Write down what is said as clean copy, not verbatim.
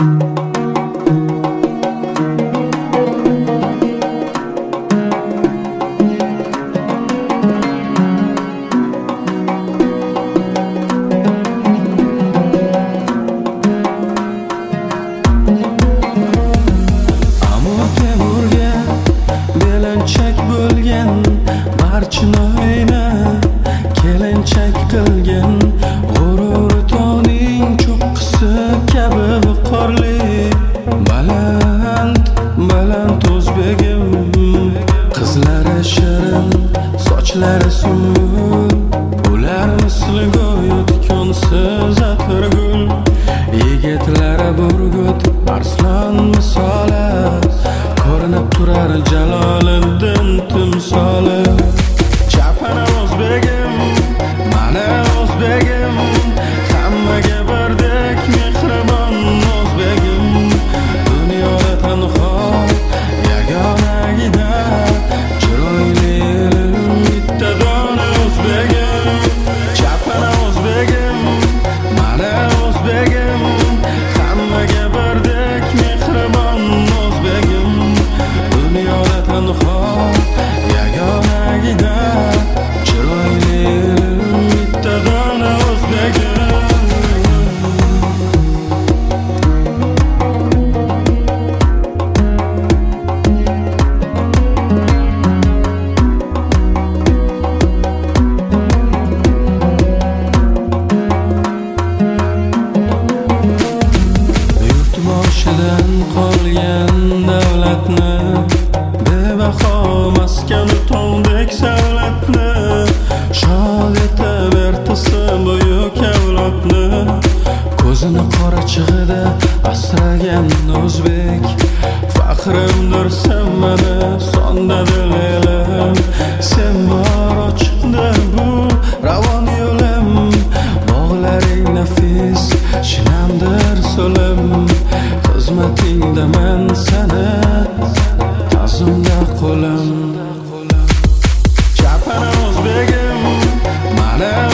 Barchinoyni kelinchak qilgan g'urur toning cho'qqisi kabi viqorli baland o'zbegim, qizlari shirin, sochlari sumbul, ular misli go'yo tikonsiz atirgul, yigitlari burgut arslon misoli, ko'rinib turar Jaloliddin timsoli. Chapana o'zbegim, mana o'zbegim, hammaga birdek mehribon o'zbegim, dunyoda tanho yagona gida, chiroyli bitta dona o'zbegim. Chapana o'zbegim, mana o'zbegim, hammaga birdek mehribon o'zbegim, dunyoda tanho yagona gida, chiroyli bitta dona o'zbegim. Yurtboshidan qolgan davlatni, bebaho maskani tog'dek savlatni, shod etib ertasi buyuk avlodni, ko'zini qorachig'ida asragan o'zbek, faxrimdir sen mani sonda dil elim, sen bor ochiqda bu ravon yo'lim, bog'laring nafis shinamdir so'lim, xizmatingda men sani ta'zimda qo'lim. Chapana o'zbegim, mana